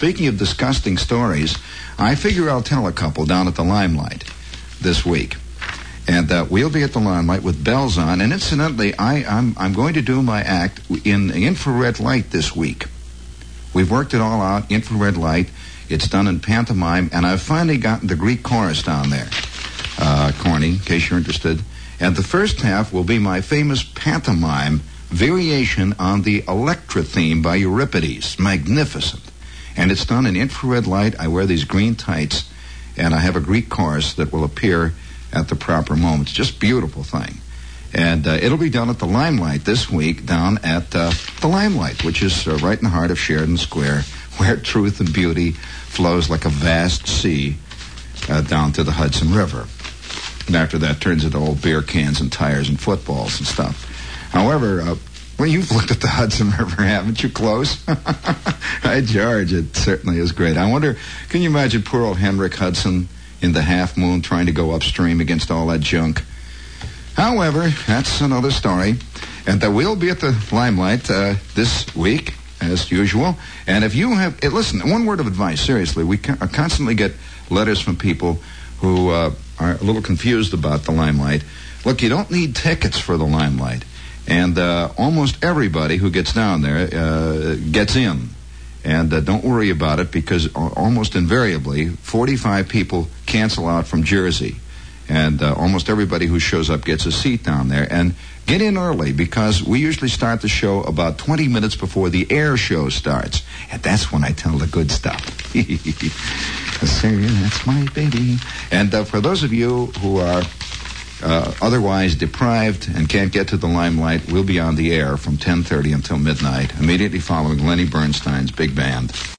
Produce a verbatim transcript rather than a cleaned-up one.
speaking of disgusting stories, I figure I'll tell a couple down at the Limelight this week. And uh, we'll be at the Limelight with bells on. And incidentally, I, I'm, I'm going to do my act in infrared light this week. We've worked it all out, infrared light. It's done in pantomime, and I've finally gotten the Greek chorus down there. Uh, corny, in case you're interested. And the first half will be my famous pantomime variation on the Electra theme by Euripides. Magnificent. And it's done in infrared light. I wear these green tights, and I have a Greek chorus that will appear at the proper moment. It's just a beautiful thing. And uh, it'll be done at the Limelight this week, down at uh, the Limelight, which is uh, right in the heart of Sheridan Square, where truth and beauty flows like a vast sea uh, down to the Hudson River. And after that, turns into old beer cans and tires and footballs and stuff. However, uh, well, you've looked at the Hudson River, haven't you, close? Hi, George. It certainly is great. I wonder, can you imagine poor old Henrik Hudson in the half moon trying to go upstream against all that junk? However, that's another story. And uh, we'll be at the Limelight uh, this week, as usual. And if you have, eh, listen, one word of advice, seriously, we ca- constantly get letters from people who uh, are a little confused about the Limelight. Look, you don't need tickets for the Limelight. And uh, almost everybody who gets down there uh, gets in. And uh, don't worry about it, because almost invariably, forty-five people cancel out from Jersey. And uh, almost everybody who shows up gets a seat down there. And get in early, because we usually start the show about twenty minutes before the air show starts. And that's when I tell the good stuff. That's my baby. And uh, for those of you who are uh, otherwise deprived and can't get to the Limelight, we'll be on the air from ten thirty until midnight, immediately following Lenny Bernstein's big band.